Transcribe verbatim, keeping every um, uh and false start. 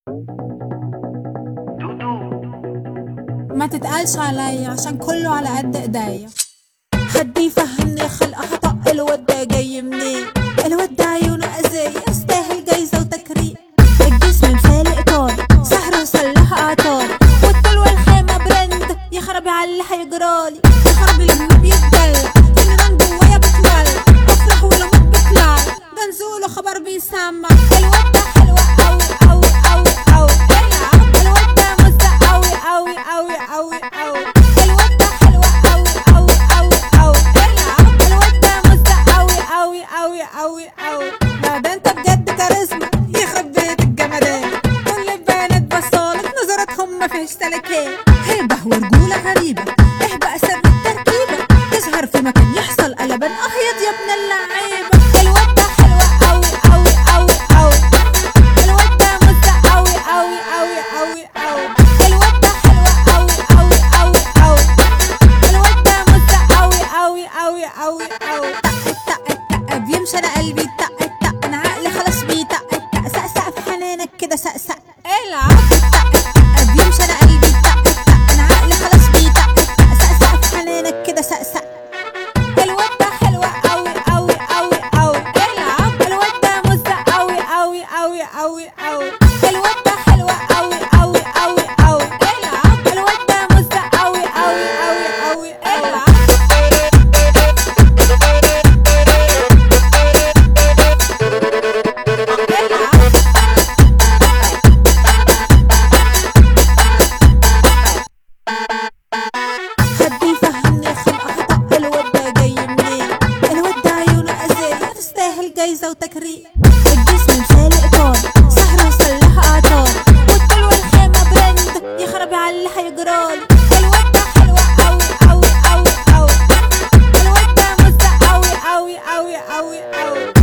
ما تتقالش عليا عشان كله على قد ايديا. حد يفهمني خلق هطق الواد ده جاي منين؟ الواد ده عيونه اذية يستاهل جايزة وتكريم. الجسم مفالق طارق سحر وسلاح اعطاري، والطول والخامة برند يخربي على اللي هيجرالي. يخربي لما بيتدلع النيران جوايا بتولع، افرح ولما بتطلع ده نزوله خبر بيسمع. الواد ده حلو قوي قوي قوي قوي، الواد ده مزق قوي قوي قوي قوي قوي، الواد ده حلو قوي قوي قوي قوي، الواد ده مزق قوي قوي قوي قوي قوي. لا ده انت بجد كاريزما يخرب بيت الجمدان، كل البنات بصالك نظراتهم مفيش سلكان. هيبه ورجوله غريبه اهبق سر التركيبه، تظهر في مكان يحصل قلبان اخيط يا ابن اللعيبه. الواد ده حلو قوي قوي قوي قوي، الواد ده مزق قوي قوي قوي قوي قوي، الواد ده حلو قوي قوي قوي قوي، الواد ده مزق قوي قوي قوي قوي قوي. التق التق بيمشي انا قلبي التق التق، انا عقلي خلاص بيتق التق، سقسق في حنانك كده سقسق العب. التق التق بيمشي انا قلبي التق التق، انا عقلي خلاص بيتق التق، سقسق في حنانك كده سقسق. الواد ده حلو قوي قوي قوي قوي، العب. الواد ده مزق قوي قوي قوي قوي قوي، الواد ده حلو قوي قوي قوي قوي، العب. الواد ده مزق قوي قوي قوي قوي، العب. حد يفهمني خلق هطق الواد ده جاي منين؟ الواد ده عيونه اذية تستاهل جايزة وتكريم. الجسم مفالق طارق سحر وسلاح اعطاري، والطول والخامة برند يخربي على اللي هيجرالي. الواد ده حلو قوي قوي قوي قوي، الواد ده مزق قوي قوي قوي قوي قوي.